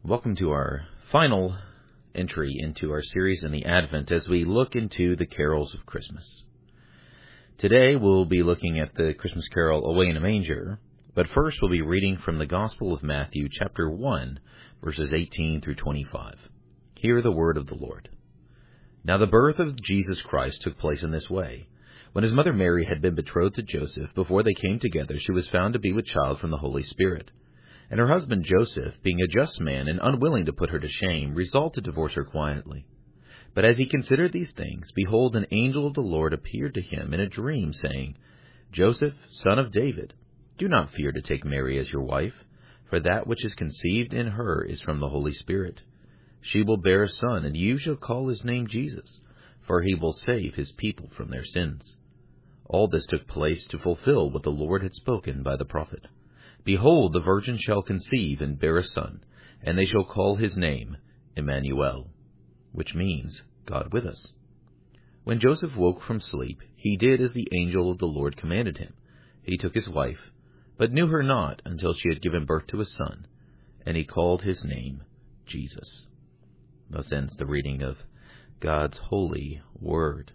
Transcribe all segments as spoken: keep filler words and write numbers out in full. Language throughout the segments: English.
Welcome to our final entry into our series in the Advent as we look into the carols of Christmas. Today we'll be looking at the Christmas carol Away in a Manger, but first we'll be reading from the Gospel of Matthew, chapter one, verses eighteen through twenty-five. Hear the word of the Lord. Now the birth of Jesus Christ took place in this way. When his mother Mary had been betrothed to Joseph, before they came together, she was found to be with child from the Holy Spirit. And her husband Joseph, being a just man and unwilling to put her to shame, resolved to divorce her quietly. But as he considered these things, behold, an angel of the Lord appeared to him in a dream, saying, Joseph, son of David, do not fear to take Mary as your wife, for that which is conceived in her is from the Holy Spirit. She will bear a son, and you shall call his name Jesus, for he will save his people from their sins. All this took place to fulfill what the Lord had spoken by the prophet. Behold, the virgin shall conceive and bear a son, and they shall call his name Emmanuel, which means God with us. When Joseph woke from sleep, he did as the angel of the Lord commanded him. He took his wife, but knew her not until she had given birth to a son, and he called his name Jesus. Thus ends the reading of God's holy word.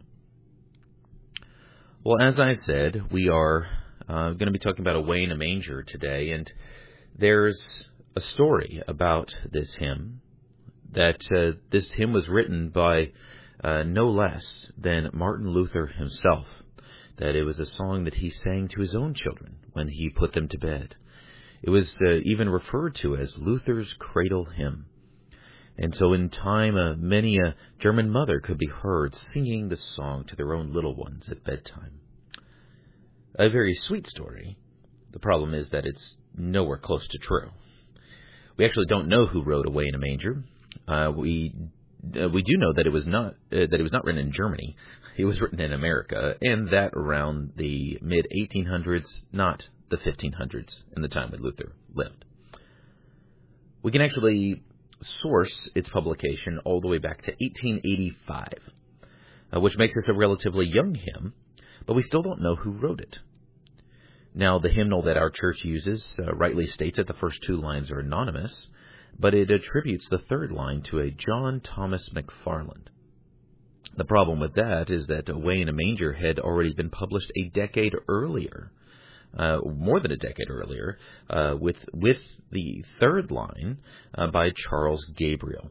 Well, as I said, we are uh, going to be talking about Away in a Manger today, and there's a story about this hymn, that uh, this hymn was written by uh, no less than Martin Luther himself, that it was a song that he sang to his own children when he put them to bed. It was uh, even referred to as Luther's cradle hymn. And so in time, uh, many a German mother could be heard singing the song to their own little ones at bedtime. A very sweet story. The problem is that it's nowhere close to true. We actually don't know who wrote Away in a Manger. Uh, we uh, we do know that it was not uh, that it was not written in Germany. It was written in America, and that around the mid eighteen hundreds, not the fifteen hundreds, in the time that Luther lived. We can actually source its publication all the way back to eighteen eighty-five, uh, which makes this a relatively young hymn, but we still don't know who wrote it. Now, the hymnal that our church uses uh, rightly states that the first two lines are anonymous, but it attributes the third line to a John Thomas McFarland. The problem with that is that Away in a Manger had already been published a decade earlier, uh, more than a decade earlier, uh, with with the third line uh, by Charles Gabriel.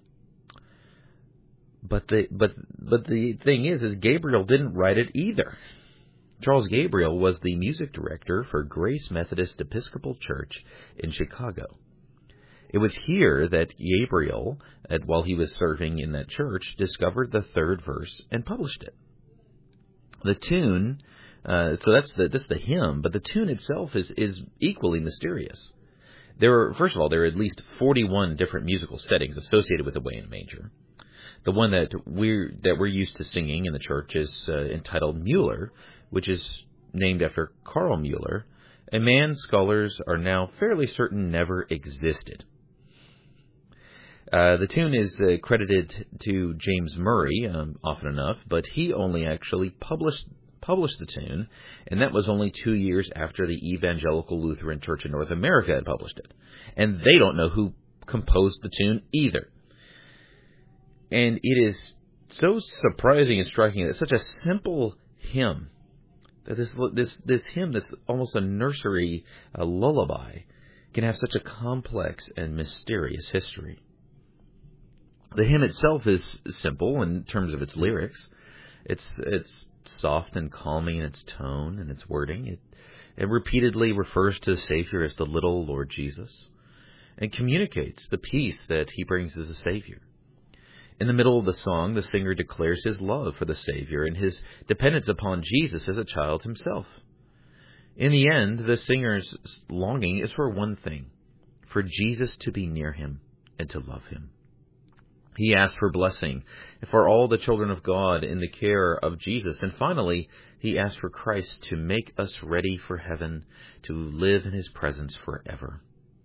But the but but the thing is, is Gabriel didn't write it either. Charles Gabriel was the music director for Grace Methodist Episcopal Church in Chicago. It was here that Gabriel, while he was serving in that church, discovered the third verse and published it. The tune, uh, so that's the that's the hymn, but the tune itself is is equally mysterious. There are, first of all, there are at least forty-one different musical settings associated with Away in a Manger. The one that we're that we're used to singing in the church is uh, entitled Mueller, which is named after Carl Mueller, a man scholars are now fairly certain never existed. Uh, the tune is uh, credited to James Murray, um, often enough, but he only actually published published the tune, and that was only two years after the Evangelical Lutheran Church in North America had published it. And they don't know who composed the tune either. And it is so surprising and striking that such a simple hymn, that this this this hymn that's almost a nursery a lullaby, can have such a complex and mysterious history. The hymn itself is simple in terms of its lyrics. It's it's soft and calming in its tone and its wording. It, it repeatedly refers to the Savior as the little Lord Jesus, and communicates the peace that he brings as a Savior. In the middle of the song, the singer declares his love for the Savior and his dependence upon Jesus as a child himself. In the end, the singer's longing is for one thing, for Jesus to be near him and to love him. He asks for blessing for all the children of God in the care of Jesus. And finally, he asks for Christ to make us ready for heaven, to live in his presence forever.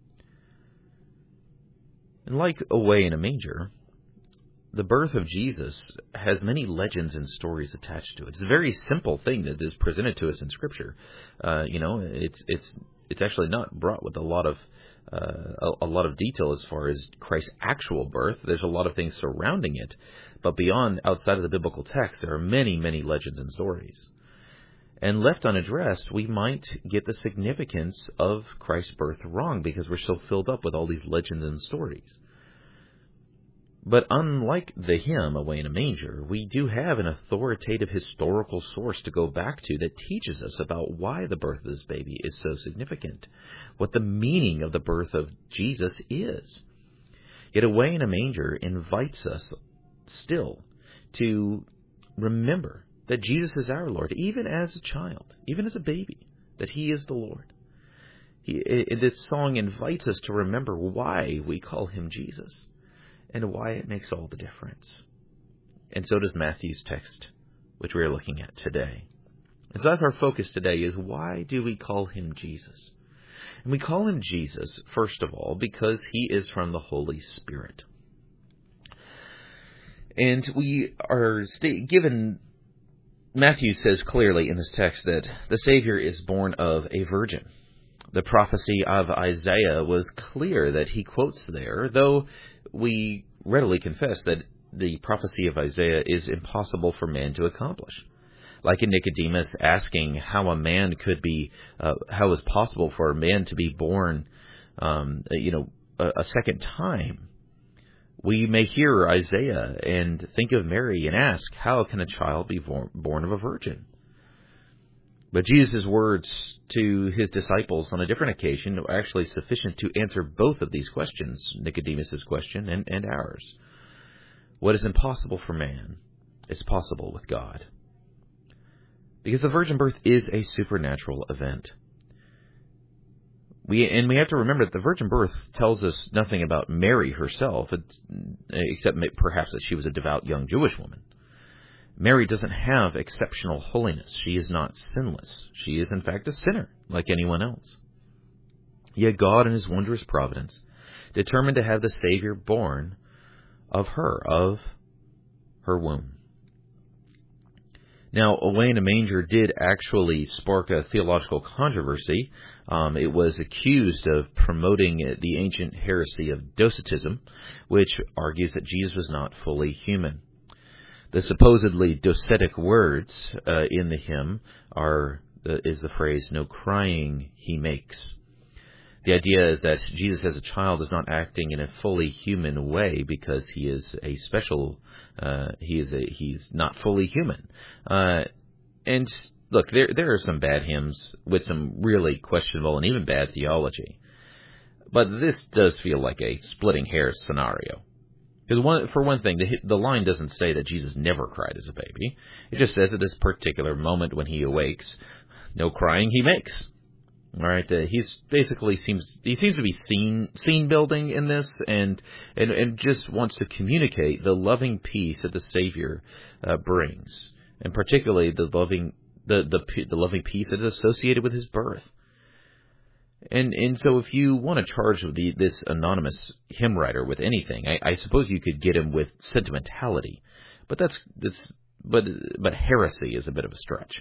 And like Away in a Manger, the birth of Jesus has many legends and stories attached to it. It's a very simple thing that is presented to us in Scripture. Uh, you know, it's it's it's actually not brought with a lot of uh, a, a lot of detail as far as Christ's actual birth. There's a lot of things surrounding it, but beyond, outside of the biblical text, there are many, many legends and stories. And left unaddressed, we might get the significance of Christ's birth wrong because we're so filled up with all these legends and stories. But unlike the hymn, Away in a Manger, we do have an authoritative historical source to go back to that teaches us about why the birth of this baby is so significant, what the meaning of the birth of Jesus is. Yet Away in a Manger invites us still to remember that Jesus is our Lord, even as a child, even as a baby, that He is the Lord. He, it, this song invites us to remember why we call Him Jesus and why it makes all the difference. And so does Matthew's text, which we are looking at today. And so that's our focus today, is why do we call Him Jesus? And we call Him Jesus, first of all, because He is from the Holy Spirit. And we are sta- given... Matthew says clearly in his text that the Savior is born of a virgin. The prophecy of Isaiah was clear that he quotes there, though we readily confess that the prophecy of Isaiah is impossible for man to accomplish. Like in Nicodemus asking how a man could be, uh, how is possible for a man to be born, um, you know, a, a second time. We may hear Isaiah and think of Mary and ask, how can a child be born of a virgin? But Jesus' words to His disciples on a different occasion are actually sufficient to answer both of these questions, Nicodemus' question and, and ours. What is impossible for man is possible with God. Because the virgin birth is a supernatural event. We and we have to remember that the virgin birth tells us nothing about Mary herself, except perhaps that she was a devout young Jewish woman. Mary doesn't have exceptional holiness. She is not sinless. She is, in fact, a sinner, like anyone else. Yet God, in His wondrous providence, determined to have the Savior born of her, of her womb. Now, Away in a Manger did actually spark a theological controversy. Um, it was accused of promoting the ancient heresy of Docetism, which argues that Jesus was not fully human. The supposedly docetic words uh, in the hymn are uh, is the phrase, "No crying He makes." The idea is that Jesus as a child is not acting in a fully human way because he is a special, uh, he is a, he's not fully human. Uh, and look, there there are some bad hymns with some really questionable and even bad theology. But this does feel like a splitting hairs scenario. Because one, for one thing, the, the line doesn't say that Jesus never cried as a baby. It just says at this particular moment when He awakes, no crying He makes. All right, uh, he's basically seems he seems to be scene scene building in this, and and and just wants to communicate the loving peace that the Savior uh, brings, and particularly the loving the the the loving peace that is associated with His birth. And and so, if you want to charge the this anonymous hymn writer with anything, I, I suppose you could get him with sentimentality, but that's that's but but heresy is a bit of a stretch.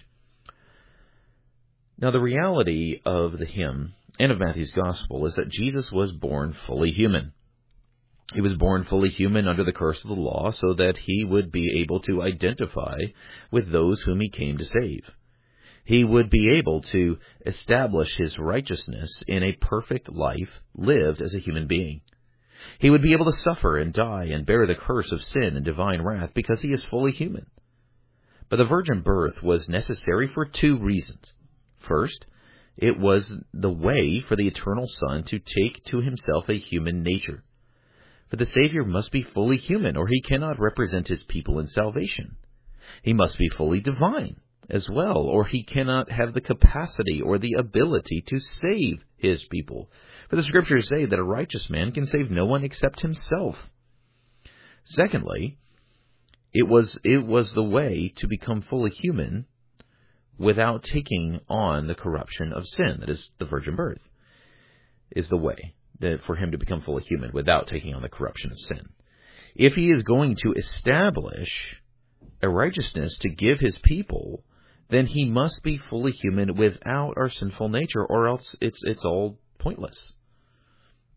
Now, the reality of the hymn and of Matthew's Gospel is that Jesus was born fully human. He was born fully human under the curse of the law so that He would be able to identify with those whom He came to save. He would be able to establish His righteousness in a perfect life lived as a human being. He would be able to suffer and die and bear the curse of sin and divine wrath because He is fully human. But the virgin birth was necessary for two reasons. First, it was the way for the eternal Son to take to Himself a human nature. For the Savior must be fully human, or He cannot represent His people in salvation. He must be fully divine as well, or He cannot have the capacity or the ability to save His people. For the Scriptures say that a righteous man can save no one except himself. Secondly, it was it was the way to become fully human without taking on the corruption of sin. That is, the virgin birth is the way that for Him to become fully human without taking on the corruption of sin. If He is going to establish a righteousness to give His people, then He must be fully human without our sinful nature, or else it's it's all pointless.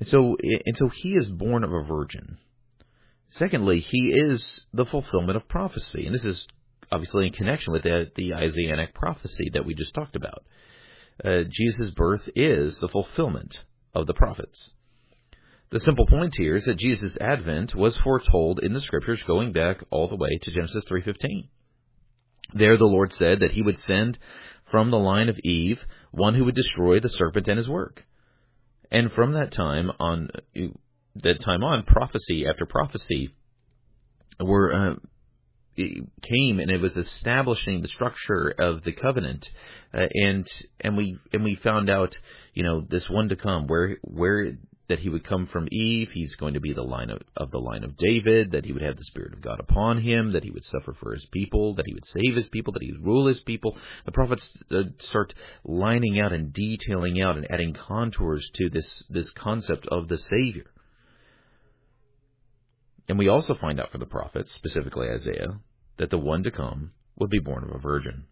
And so, and so he is born of a virgin. Secondly, he is the fulfillment of prophecy. And this is obviously in connection with the, the Isaianic prophecy that we just talked about. Uh, Jesus' birth is the fulfillment of the prophets. The simple point here is that Jesus' advent was foretold in the Scriptures going back all the way to Genesis three fifteen. There the Lord said that he would send from the line of Eve one who would destroy the serpent and his work. And from that time on, that time on, prophecy after prophecy were uh, came, and it was establishing the structure of the covenant. Uh, and and we and we found out, you know, this one to come, where where that he would come from Eve. He's going to be the line of, of the line of David, that he would have the Spirit of God upon him, that he would suffer for his people, that he would save his people, that he would rule his people. The prophets uh, start lining out and detailing out and adding contours to this, this concept of the Savior. And we also find out from the prophets, specifically Isaiah, that the one to come would be born of a virgin.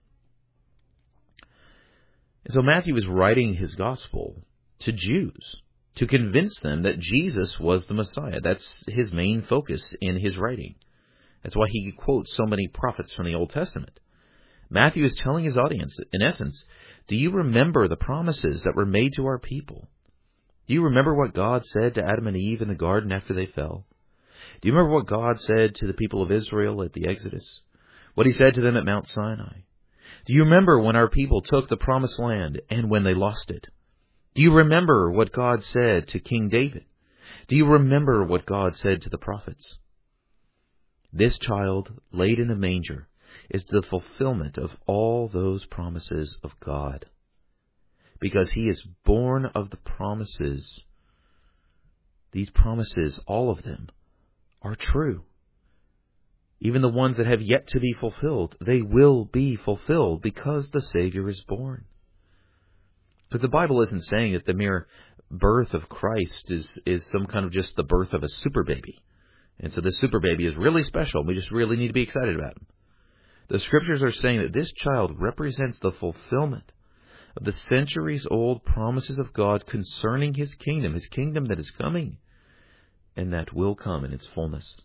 And so Matthew is writing his gospel to Jews, to convince them that Jesus was the Messiah. That's his main focus in his writing. That's why he quotes so many prophets from the Old Testament. Matthew is telling his audience, in essence, do you remember the promises that were made to our people? Do you remember what God said to Adam and Eve in the garden after they fell? Do you remember what God said to the people of Israel at the Exodus? What he said to them at Mount Sinai? Do you remember when our people took the promised land and when they lost it? Do you remember what God said to King David? Do you remember what God said to the prophets? This child laid in a manger is the fulfillment of all those promises of God. Because he is born of the promises. These promises, all of them, are true. Even the ones that have yet to be fulfilled, they will be fulfilled because the Savior is born. Because the Bible isn't saying that the mere birth of Christ is, is some kind of just the birth of a super baby. And so this super baby is really special. We just really need to be excited about him. The Scriptures are saying that this child represents the fulfillment of the centuries-old promises of God concerning his kingdom, his kingdom that is coming, and that will come in its fullness.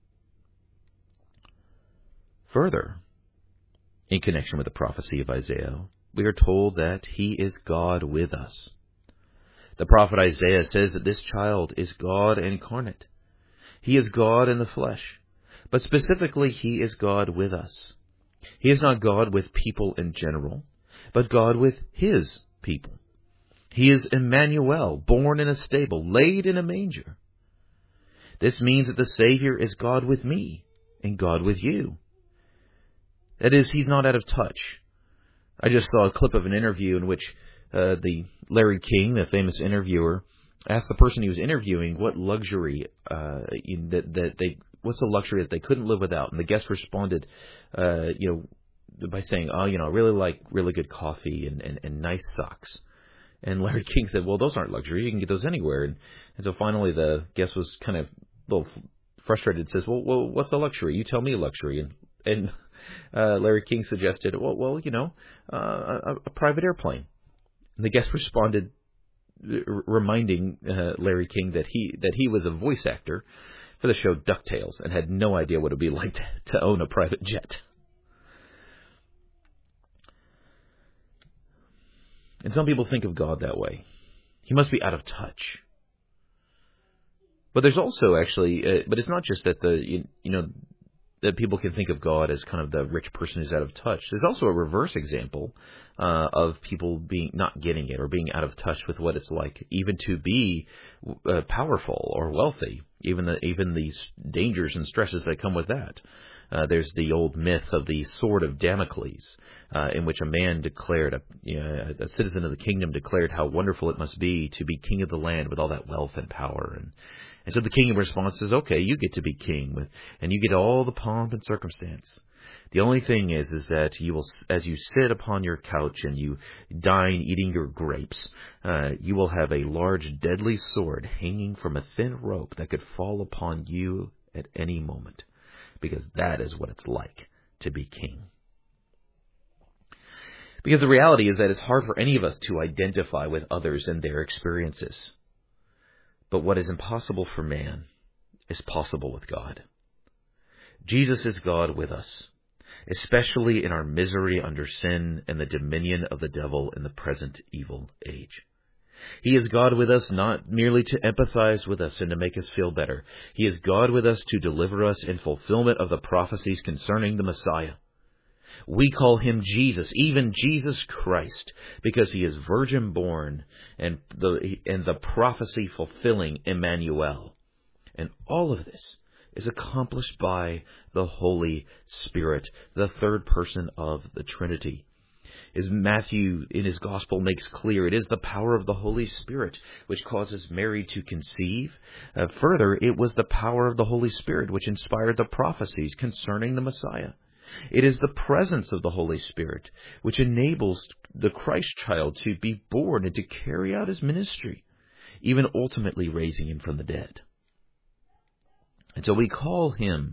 Further, in connection with the prophecy of Isaiah, we are told that he is God with us. The prophet Isaiah says that this child is God incarnate. He is God in the flesh, but specifically he is God with us. He is not God with people in general, but God with his people. He is Emmanuel, born in a stable, laid in a manger. This means that the Savior is God with me and God with you. That is, he's not out of touch. I just saw a clip of an interview in which uh, the Larry King, the famous interviewer, asked the person he was interviewing what luxury uh, that that they what's the luxury that they couldn't live without, and the guest responded, uh, you know, by saying, "Oh, you know, I really like really good coffee and, and, and nice socks." And Larry King said, "Well, those aren't luxury. You can get those anywhere." And, and so finally, the guest was kind of a little frustrated. Says, "Well, well, what's a luxury? You tell me a luxury." And and uh, Larry King suggested, "Well, well, you know, uh, a, a private airplane." And the guest responded, r- reminding uh, Larry King that he that he was a voice actor for the show DuckTales and had no idea what it would be like to, to own a private jet. And some people think of God that way. He must be out of touch. But there's also actually, uh, but it's not just that the you, you know. that people can think of God as kind of the rich person who's out of touch. There's also a reverse example uh, of people being not getting it or being out of touch with what it's like even to be uh, powerful or wealthy, even the even these dangers and stresses that come with that. Uh, there's the old myth of the sword of Damocles, uh, in which a man declared, a, you know, a citizen of the kingdom declared how wonderful it must be to be king of the land with all that wealth and power. And And so the king in response says, okay, you get to be king, with, and you get all the pomp and circumstance. The only thing is, is that you will, as you sit upon your couch and you dine eating your grapes, uh, you will have a large deadly sword hanging from a thin rope that could fall upon you at any moment, because that is what it's like to be king. Because the reality is that it's hard for any of us to identify with others and their experiences. But what is impossible for man is possible with God. Jesus is God with us, especially in our misery under sin and the dominion of the devil in the present evil age. He is God with us not merely to empathize with us and to make us feel better. He is God with us to deliver us in fulfillment of the prophecies concerning the Messiah. We call him Jesus, even Jesus Christ, because he is virgin born and the, and the prophecy fulfilling Emmanuel. And all of this is accomplished by the Holy Spirit, the third person of the Trinity. As Matthew in his Gospel makes clear, it is the power of the Holy Spirit which causes Mary to conceive. Uh, further, it was the power of the Holy Spirit which inspired the prophecies concerning the Messiah. It is the presence of the Holy Spirit which enables the Christ child to be born and to carry out his ministry, even ultimately raising him from the dead. And so we call him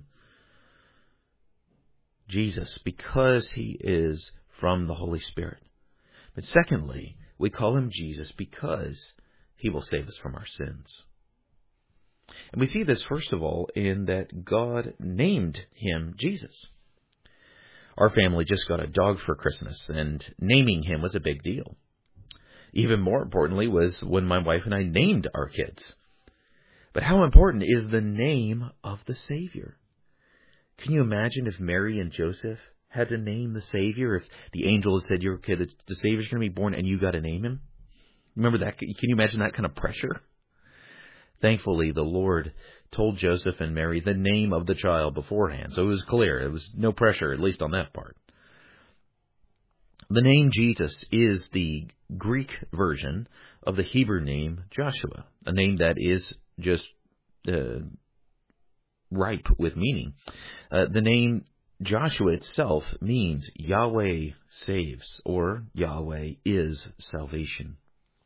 Jesus because he is from the Holy Spirit. But secondly, we call him Jesus because he will save us from our sins. And we see this, first of all, in that God named him Jesus. Our family just got a dog for Christmas, and naming him was a big deal. Even more importantly was when my wife and I named our kids. But how important is the name of the Savior? Can you imagine if Mary and Joseph had to name the Savior, if the angel had said, "Your kid, the, the Savior's going to be born," and you got to name him? Remember that? Can you imagine that kind of pressure? Thankfully, the Lord told Joseph and Mary the name of the child beforehand, so it was clear. There was no pressure, at least on that part. The name Jesus is the Greek version of the Hebrew name Joshua, a name that is just uh, ripe with meaning. Uh, the name Joshua itself means Yahweh saves, or Yahweh is salvation.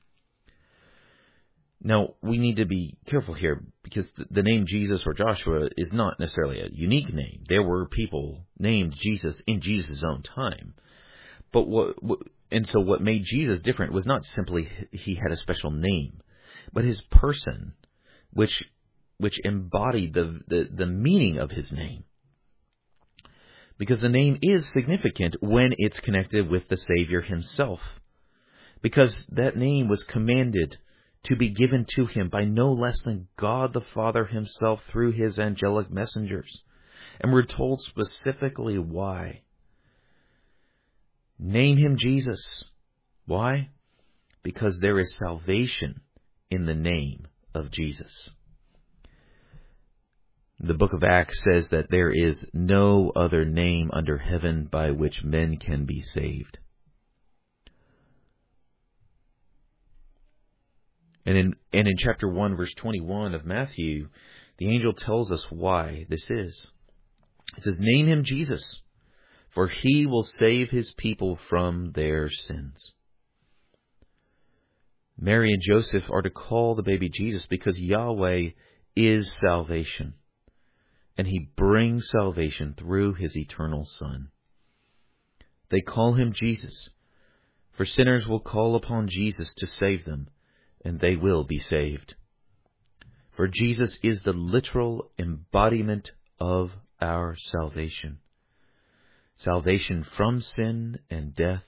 Now, we need to be careful here, because the name Jesus or Joshua is not necessarily a unique name. There were people named Jesus in Jesus' own time. But what, what and so what made Jesus different was not simply he had a special name, but his person, which which embodied the, the, the meaning of his name. Because the name is significant when it's connected with the Savior himself. Because that name was commanded to be given to him by no less than God the Father himself through his angelic messengers. And we're told specifically why. Name him Jesus. Why? Because there is salvation in the name of Jesus. The book of Acts says that there is no other name under heaven by which men can be saved. And in, and in chapter one, verse twenty-one of Matthew, the angel tells us why this is. It says, "Name him Jesus, for he will save his people from their sins." Mary and Joseph are to call the baby Jesus because Yahweh is salvation, and he brings salvation through his eternal Son. They call him Jesus, for sinners will call upon Jesus to save them, and they will be saved. For Jesus is the literal embodiment of our salvation. Salvation from sin and death.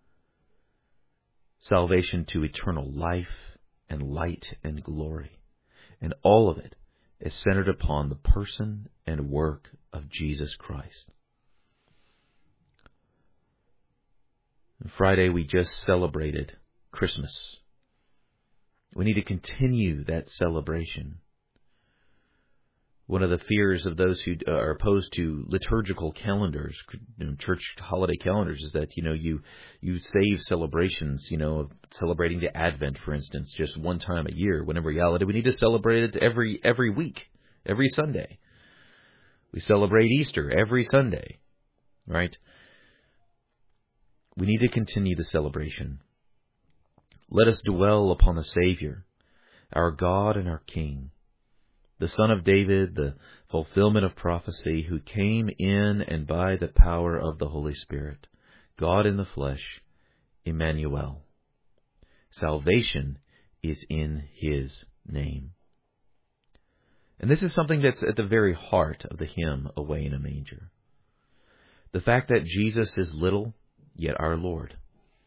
Salvation to eternal life and light and glory. And all of it is centered upon the person and work of Jesus Christ. On Friday, we just celebrated Christmas. We need to continue that celebration. One of the fears of those who are opposed to liturgical calendars, you know, church holiday calendars, is that, you know, you you save celebrations, you know, of celebrating the Advent, for instance, just one time a year, when in reality we need to celebrate it every every week, every Sunday. We celebrate Easter every Sunday, right? We need to continue the celebration. Let us dwell upon the Savior, our God and our King, the Son of David, the fulfillment of prophecy, who came in and by the power of the Holy Spirit, God in the flesh, Emmanuel. Salvation is in his name. And this is something that's at the very heart of the hymn, Away in a Manger. The fact that Jesus is little, yet our Lord.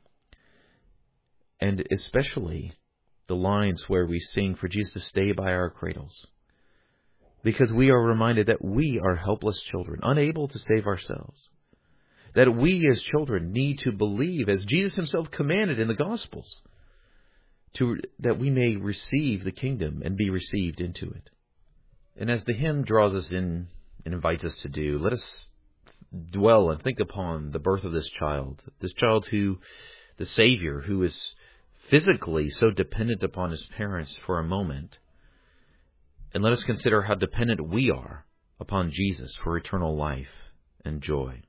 And especially the lines where we sing for Jesus to stay by our cradles. Because we are reminded that we are helpless children, unable to save ourselves. That we as children need to believe, as Jesus himself commanded in the Gospels, to, that we may receive the kingdom and be received into it. And as the hymn draws us in and invites us to do, let us dwell and think upon the birth of this child. This child who, the Savior, who is physically so dependent upon his parents for a moment. And let us consider how dependent we are upon Jesus for eternal life and joy.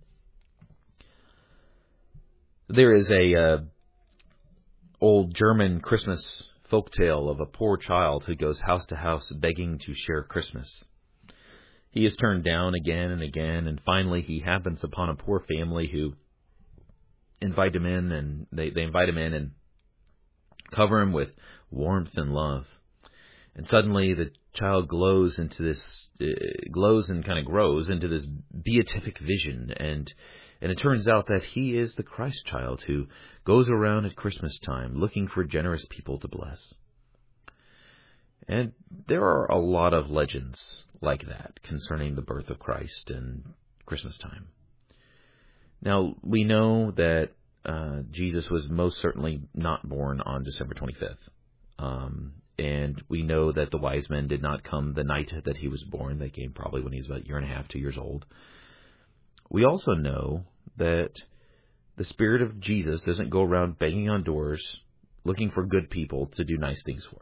There is a uh, old German Christmas folktale of a poor child who goes house to house begging to share Christmas. He is turned down again and again, and finally he happens upon a poor family who invite him in, and they, they invite him in and cover him with warmth and love. And suddenly the child glows into this, uh, glows and kind of grows into this beatific vision, and and it turns out that he is the Christ child who goes around at Christmas time looking for generous people to bless. And there are a lot of legends like that concerning the birth of Christ and Christmas time. Now, we know that uh, Jesus was most certainly not born on December twenty-fifth. Um, and we know that the wise men did not come the night that he was born. They came probably when he was about a year and a half, two years old. We also know that the Spirit of Jesus doesn't go around banging on doors looking for good people to do nice things for.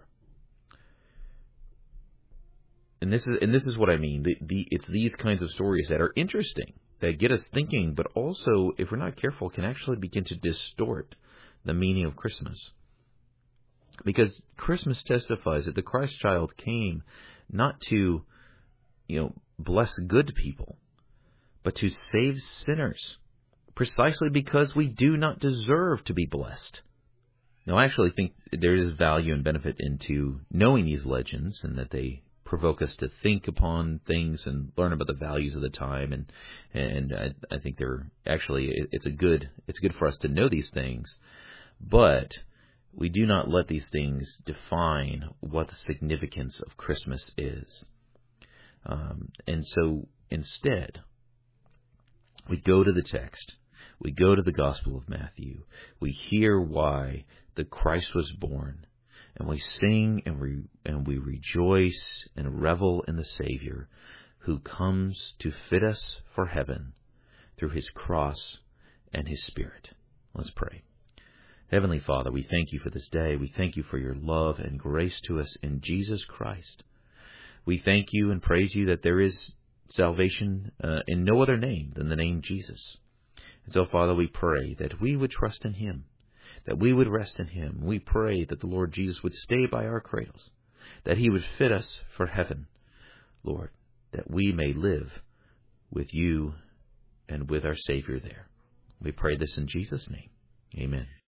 And this is and this is what I mean. The, the, it's these kinds of stories that are interesting, that get us thinking, but also, if we're not careful, can actually begin to distort the meaning of Christmas. Because Christmas testifies that the Christ child came not to, you know, bless good people, but to save sinners, precisely because we do not deserve to be blessed. Now, I actually think there is value and benefit into knowing these legends, and that they provoke us to think upon things and learn about the values of the time, and and I, I think they're actually it's a good it's good for us to know these things, but we do not let these things define what the significance of Christmas is. Um, and so instead, we go to the text, we go to the Gospel of Matthew, we hear why the Christ was born, and we sing and we, and we rejoice and revel in the Savior who comes to fit us for heaven through his cross and his Spirit. Let's pray. Heavenly Father, we thank you for this day. We thank you for your love and grace to us in Jesus Christ. We thank you and praise you that there is salvation uh, in no other name than the name Jesus. And so, Father, we pray that we would trust in him, that we would rest in him. We pray that the Lord Jesus would stay by our cradles, that he would fit us for heaven, Lord, that we may live with you and with our Savior there. We pray this in Jesus' name. Amen.